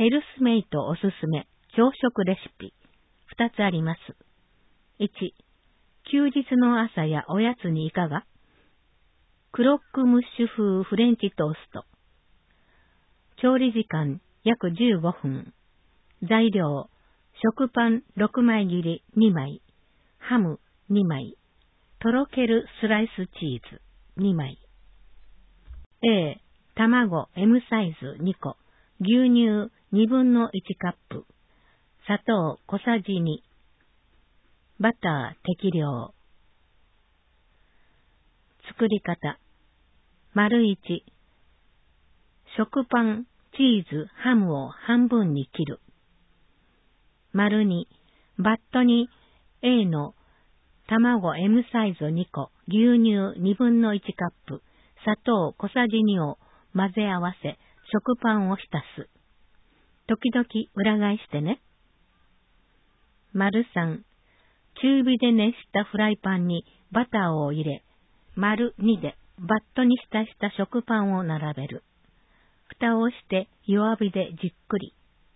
ヘルスメイトおすすめ朝食レシピ2つあります。1、休日の朝やおやつにいかが？クロックムッシュ風フレンチトースト。調理時間約15分。材料、食パン6枚切り2枚、ハム2枚、とろけるスライスチーズ2枚。A、卵 M サイズ2個、牛乳2分の1カップ、砂糖小さじ2、バター適量。作り方。丸1、食パン、チーズ、ハムを半分に切る。丸2、バットに A の卵 M サイズ2個、牛乳2分の1カップ、砂糖小さじ2を混ぜ合わせ、食パンを浸す。時々裏返してね。丸3、中火で熱したフライパンにバターを入れ、丸2でバットに浸した食パンを並べる。蓋をして弱火でじっくり。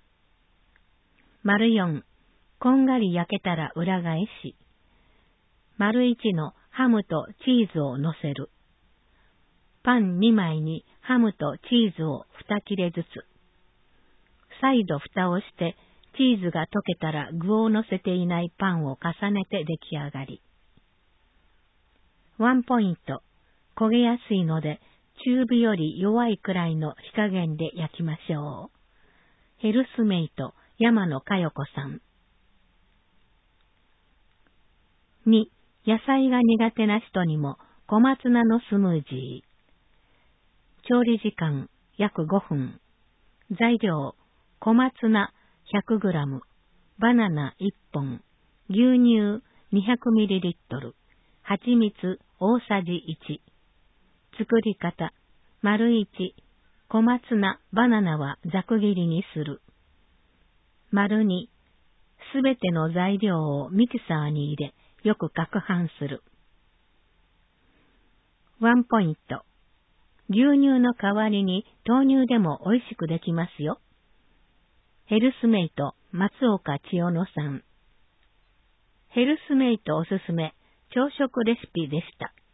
丸4、こんがり焼けたら裏返し、丸1のハムとチーズを乗せる。パン2枚にハムとチーズを2切れずつ。再度蓋をしてチーズが溶けたら具を乗せていないパンを重ねて出来上がり。ワンポイント。焦げやすいので中火より弱いくらいの火加減で焼きましょう。ヘルスメイト山野佳代子さん。2、野菜が苦手な人にも小松菜のスムージー。調理時間約5分。材料、小松菜 100g、バナナ1本、牛乳 200ml、蜂蜜大さじ1。作り方、丸1、小松菜、バナナはざく切りにする。丸2、すべての材料をミキサーに入れ、よく攪拌する。ワンポイント。牛乳の代わりに豆乳でも美味しくできますよ。ヘルスメイト松岡千代乃さん。ヘルスメイトおすすめ朝食レシピでした。